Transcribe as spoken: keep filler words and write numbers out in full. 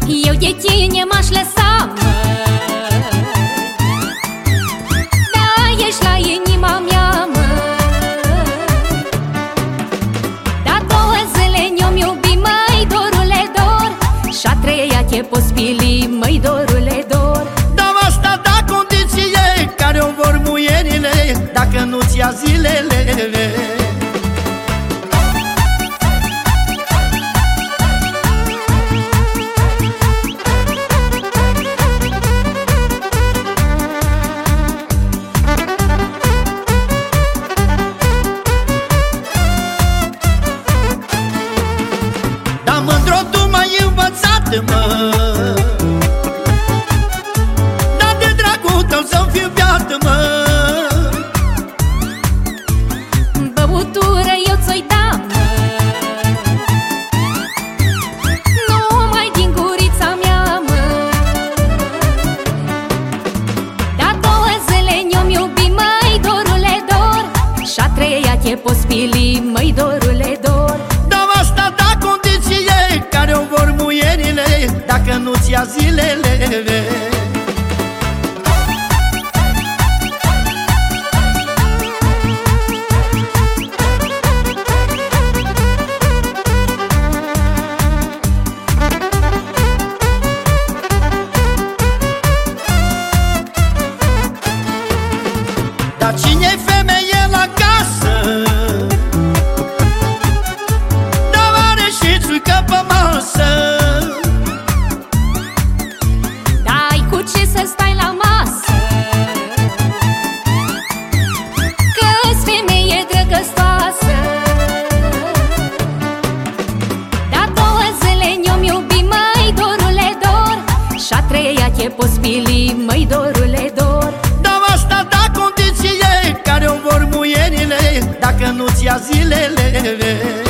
Eu de tine m-aș lăsa, mă. Da, ești la inima mea, mă. Da, două zile ne-om iubi, măi, dorule, dor. Și-a treia te poți pili, măi, dorule, dor. Dar asta da condiție care o vor muierile, dacă nu-ți ia zilele. Dar mândro tu m-ai învățat, mă, dar de dragul tău să-mi fiu beat, mă. Băutură eu ți-o-i da, mă. Numai din gurița mea, mă. Da, două zile ne-om iubi, măi, dorule, dor. Și-a treia te poți pili, măi, dorule, dor. Dar asta da condiție care o vor muierile, dacă nu-ți ia zilele. Dar cine-i femeie la casă, dar are și țuică pe masă. N-ai cu ce să stai la masă, că-s femeie drăgăstoasă. Da, două zile ne-om iubi, măi, dorule, dor. Și-a treia te poți pili, măi, dorule, dor. Dar asta da condiție care o vor muierile, dacă nu-ți ia zilele.